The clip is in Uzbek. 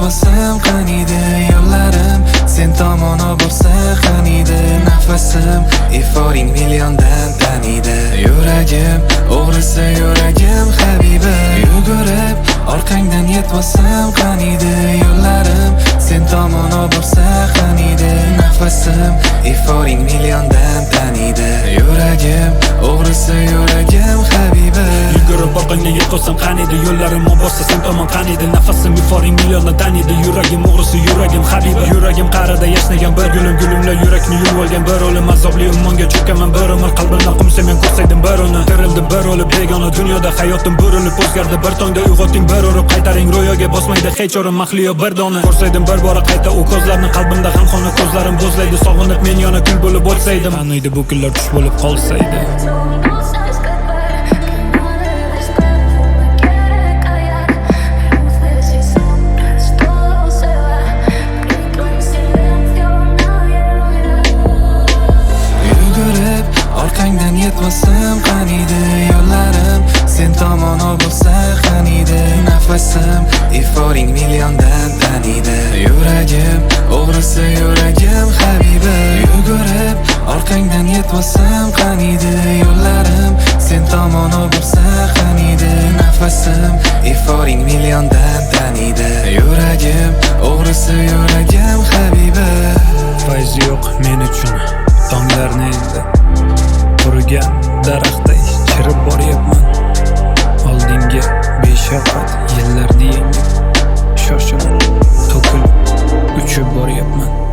yetmasam qaniydi yo'llarim, sen tomon borsa qaniydi nafasim, iforing milliondan taniydi. Yuragim, o'g'risi yuragim habibi, yugurib orqangdan yetmasam qaniydi yo'llarim, sen tomon borsa qaniydi nafasim, iforing milliondan taniydi. Yuragim, o'g'risi yuragim habibi, yugurib orqangdan yetmasam qaniydi yo'llarim, borsa sen tomon qaniydi nafasim, iforing milliondan taniydi. Yuragim, o'g'risi yuragim habibi, yuragim qa'rida yashnagan bir gulumla yurakni yuvib olgan bir o'lim, azobli ummonga cho'kaman bir umr, qalbimdan qumsa men ko'rsaydim bir uni. Tirildim bir o'lib begona dunyoda, hayotim burilib o'zgardi bir tongda, uyg'oting bir urib qaytaring ro'yoga, bosmaydi hech o'rin mahliyo bir dona. Ko'rsaydim bir bora qayta u ko'zlarni, qalbimda g'amxona ko'zlarim bo'zlaydi, sog'inib men yana kul bo'lib o'tsaydim, qaniydi bu kunlar tush bo'lib qolsaydi. orqangdan yetmasam qaniydi yo'llarim, sen tomon bo'lsa qaniydi nafasim, iforing milliondan taniydi. Yuragim, o'g'risi yuragim habibi, yugurib orqangdan yetmasam qaniydi yo'llarim, sen tomon bo'lsa qaniydi nafasim, iforing milliondan taniydi. Yuragim, o'g'risi yuragim habibi. Fayzi yo'q men uchun tonglarni endi qurigan daraxtday chirib boryapman, oldinga beshafqat yillarni yengib, shoshilib to'kilib uchib boryapman.